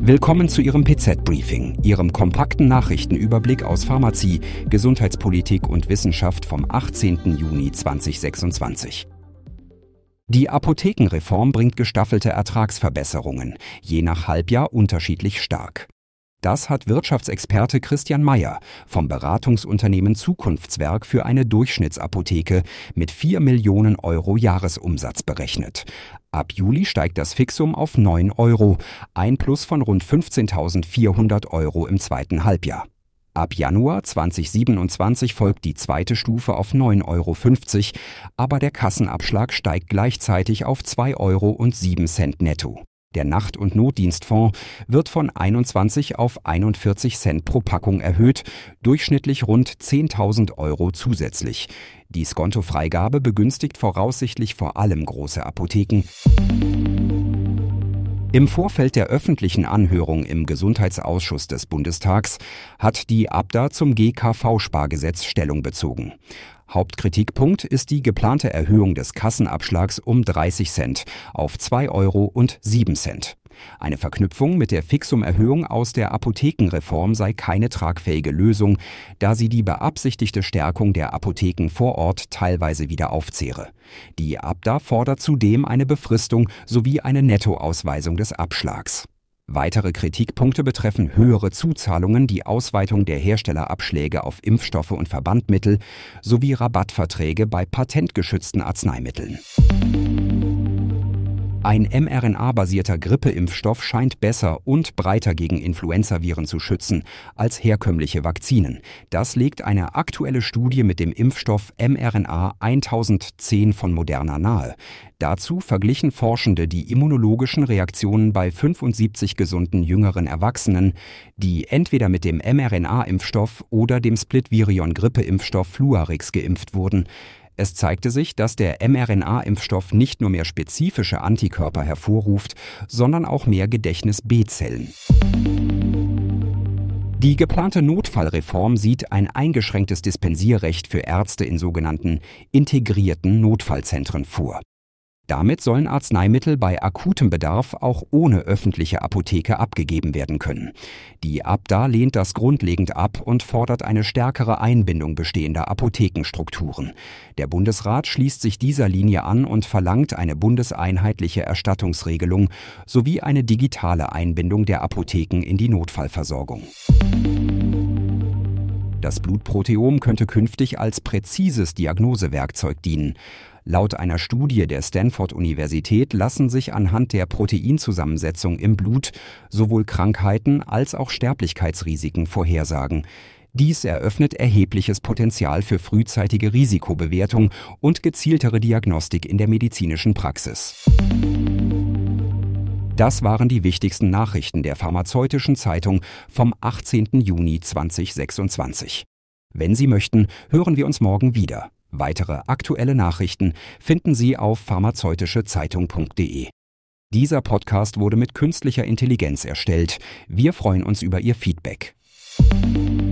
Willkommen zu Ihrem PZ-Briefing, Ihrem kompakten Nachrichtenüberblick aus Pharmazie, Gesundheitspolitik und Wissenschaft vom 18. Juni 2026. Die Apothekenreform bringt gestaffelte Ertragsverbesserungen, je nach Halbjahr unterschiedlich stark. Das hat Wirtschaftsexperte Christian Mayer vom Beratungsunternehmen Zukunftswerk für eine Durchschnittsapotheke mit 4 Millionen Euro Jahresumsatz berechnet. Ab Juli steigt das Fixum auf 9 Euro, ein Plus von rund 15.400 Euro im zweiten Halbjahr. Ab Januar 2027 folgt die zweite Stufe auf 9,50 Euro, aber der Kassenabschlag steigt gleichzeitig auf 2,07 Euro netto. Der Nacht- und Notdienstfonds wird von 21 auf 41 Cent pro Packung erhöht, durchschnittlich rund 10.000 Euro zusätzlich. Die Skontofreigabe begünstigt voraussichtlich vor allem große Apotheken. Im Vorfeld der öffentlichen Anhörung im Gesundheitsausschuss des Bundestags hat die Abda zum GKV-Spargesetz Stellung bezogen. Hauptkritikpunkt ist die geplante Erhöhung des Kassenabschlags um 30 Cent auf 2,07 Euro. Eine Verknüpfung mit der Fixumerhöhung aus der Apothekenreform sei keine tragfähige Lösung, da sie die beabsichtigte Stärkung der Apotheken vor Ort teilweise wieder aufzehre. Die Abda fordert zudem eine Befristung sowie eine Nettoausweisung des Abschlags. Weitere Kritikpunkte betreffen höhere Zuzahlungen, die Ausweitung der Herstellerabschläge auf Impfstoffe und Verbandmittel sowie Rabattverträge bei patentgeschützten Arzneimitteln. Ein mRNA-basierter Grippeimpfstoff scheint besser und breiter gegen Influenzaviren zu schützen als herkömmliche Vakzinen. Das legt eine aktuelle Studie mit dem Impfstoff mRNA 1010 von Moderna nahe. Dazu verglichen Forschende die immunologischen Reaktionen bei 75 gesunden jüngeren Erwachsenen, die entweder mit dem mRNA-Impfstoff oder dem Splitvirion-Grippeimpfstoff Fluarix geimpft wurden. Es zeigte sich, dass der mRNA-Impfstoff nicht nur mehr spezifische Antikörper hervorruft, sondern auch mehr Gedächtnis-B-Zellen. Die geplante Notfallreform sieht ein eingeschränktes Dispensierrecht für Ärzte in sogenannten integrierten Notfallzentren vor. Damit sollen Arzneimittel bei akutem Bedarf auch ohne öffentliche Apotheke abgegeben werden können. Die Abda lehnt das grundlegend ab und fordert eine stärkere Einbindung bestehender Apothekenstrukturen. Der Bundesrat schließt sich dieser Linie an und verlangt eine bundeseinheitliche Erstattungsregelung sowie eine digitale Einbindung der Apotheken in die Notfallversorgung. Das Blutproteom könnte künftig als präzises Diagnosewerkzeug dienen. Laut einer Studie der Stanford-Universität lassen sich anhand der Proteinzusammensetzung im Blut sowohl Krankheiten als auch Sterblichkeitsrisiken vorhersagen. Dies eröffnet erhebliches Potenzial für frühzeitige Risikobewertung und gezieltere Diagnostik in der medizinischen Praxis. Das waren die wichtigsten Nachrichten der Pharmazeutischen Zeitung vom 18. Juni 2026. Wenn Sie möchten, hören wir uns morgen wieder. Weitere aktuelle Nachrichten finden Sie auf pharmazeutischezeitung.de. Dieser Podcast wurde mit künstlicher Intelligenz erstellt. Wir freuen uns über Ihr Feedback.